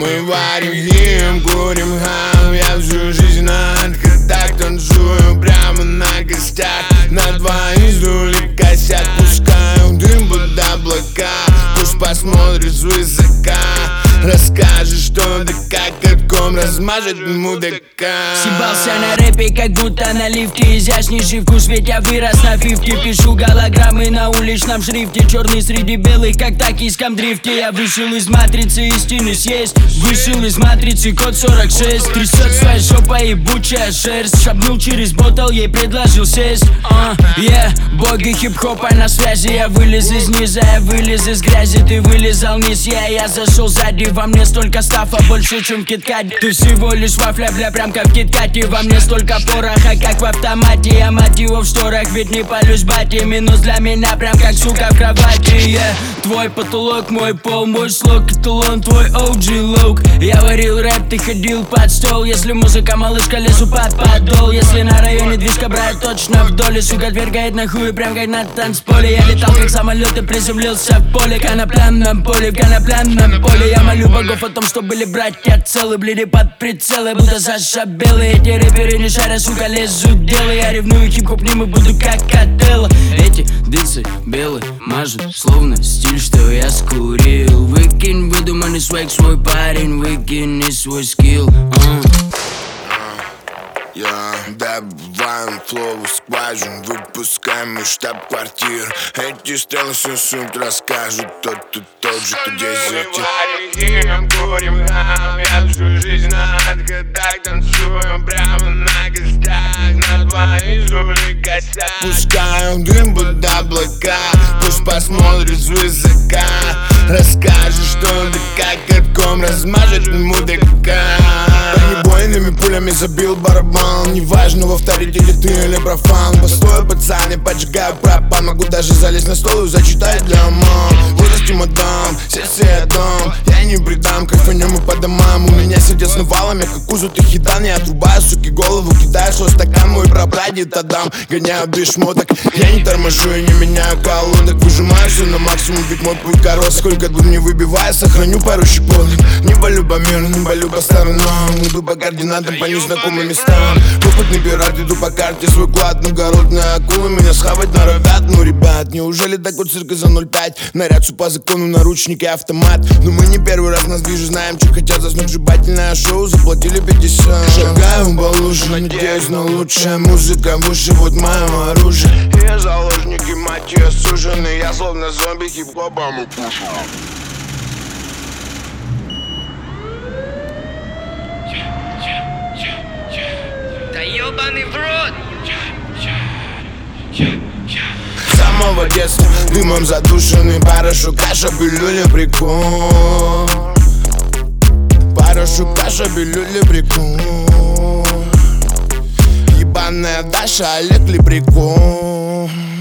Мы варим хим, курим хам. Я всю жизнь на отходах танцую прямо на гостях. На двоих дули косят, пускаю дым под облака. Пусть посмотрит свысока, расскажет, что да как, катком размажет мудака. Съебался на рэпе, как будто на лифте. Изящнейший вкус, ведь я вырос на фифте. Пишу голограммы на уличном шрифте. Черный среди белых, как в токийском дрифте. Я вышел из матрицы, истины съесть. Вышел из матрицы, код 46. Трясет своей жопой ебучая шерсть. Шагнул через ботл, ей предложил сесть. Боги хип-хопа на связи. Я вылез из низа, я вылез из грязи. Ты вылезал вниз, я зашел сзади. Во мне столько стафа, больше, чем в киткате. Ты всего лишь вафля, бля, прям как в киткате. Во мне столько пороха, как в автомате. Я мать его в шторах, ведь не палюсь бати. Минус для меня, прям как сука в кровати. Твой потолок, мой пол, мой слог, эталон, твой OG лук. Я варил рэп, ты ходил под стол. Если музыка, малышка, лезу под подол. Если на районе движка брать точно вдоль. Сука двергает на хуй, прям как на танцполе. Я летал как самолет и приземлился в поле. В конопляном поле. Я молю богов о том, что были братья целы. Блири под прицелы, будто зашабелы. Эти рэперы не шарят, сука, лезут делы. Я ревную хип-хоп ним и буду как Котелло. Эти дыцы белые мажут, словно стиль, что я скурил. Выкинь выдуманный свайк, свой парень, выкини свой скилл. Добываем флоу скважин, выпускаем из штаб-квартир. Эти стрелы все суть расскажут, тот же, кто дезертир. Мы варим, курим хам. Я всю жизнь на отходах танцую прямо на гостях. На двоих дули косят, пускаю дым под облака. Пусть посмотрит свысока, расскажет, что да как, катком размажет мудака. Бронебойными пулями забил барабан. Неважно, в авторитете ты или профан. Постой, пацан, я поджигаю пропан. Могу даже залезть на стол и зачитать для мам. В возрасте мадам, сердце я дам. Я не предам, кайфанем и по домам. У меня сердец навалом, я как узутый хитан. Я отрубаю, суки, голову, кидаю свой стакан. Мой прапрадед Адам, гоняю без шмоток. Я не торможу и не меняю колодок. Выжимаю все на максимум, ведь мой путь корот. Сколько дум не выбиваю, сохраню пару щепоток. Не болю по миру, не болю по сторонам. Иду по координатам, по незнакомым местам. Опытный пират, иду по карте, свой клад. Но голодные акулы меня схавать норовят. Ну, ребят, неужели такой цирк за 0,5? Наряд по закону, наручники, автомат. Но мы не первый раз нас движут, знаем, что хотят. За сногсшибательное шоу заплатили 50. Шагаю по луже, надеюсь на лучшее. Музыка выше, вот мое оружие. Я заложник и мать ее суженый. Я словно зомби хип-хопом упушу. Да ёбаный в рот! С самого детства дымом задушенный. Порошок, каша, пилюли, прикол. Порошок, каша, пилюли, прикол. Ебаная Даша, Олег ли прикол.